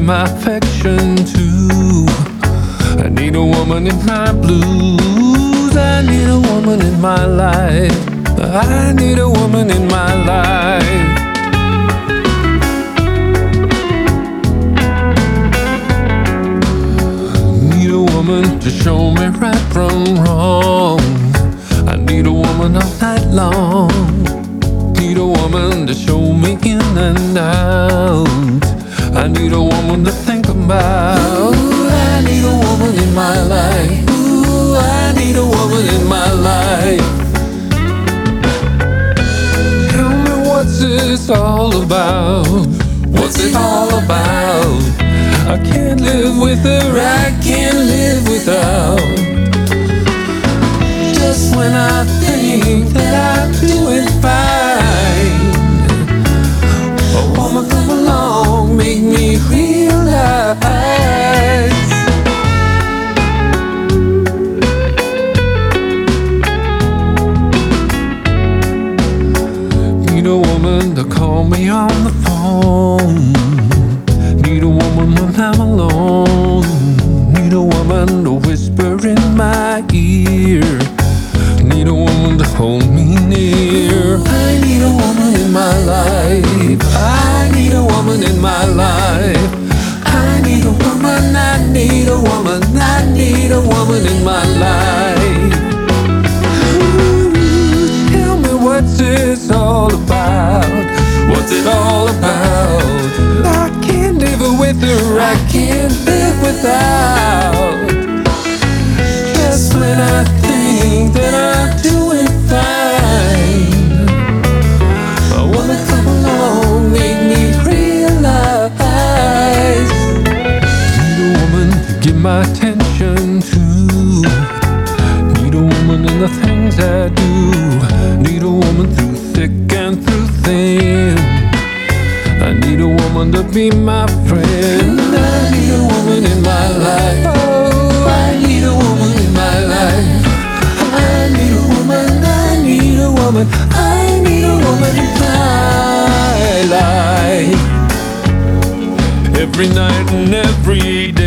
my affection too. I need a woman in my blues. I need a woman in my life. I need a woman in my life. Need a woman to show me right from wrong. I need a woman all night long. Need a woman to show me in and out. I need a woman to think about. I need a woman in my life. Ooh, I need a woman in my life. Tell me what's this all about? What's it all about? I can't live with her, I can't live without. Just when I think that I'm doing fine, a woman come along, make me realize. Need a woman to call me on the phone. Need a woman when I'm alone. Need a woman to whisper in my ear. Need a woman to hold me near. I need a woman in my life. I need a woman in my life. I need a woman, I need a woman, I need a woman in my life. Ooh, tell me what's this all about? What's it all about? I can't live with her, I can't live without. Just when I think that I'm doing fine, I wanna come along, make me realize. Need a woman to give my attention to. Need a woman in the things I do. Need a woman through thick and through thin. I need a woman to be my friend. I need a woman in my life. Oh, I need a woman in my life. I need a woman, I need a woman, I need a woman in my life. Every night and every day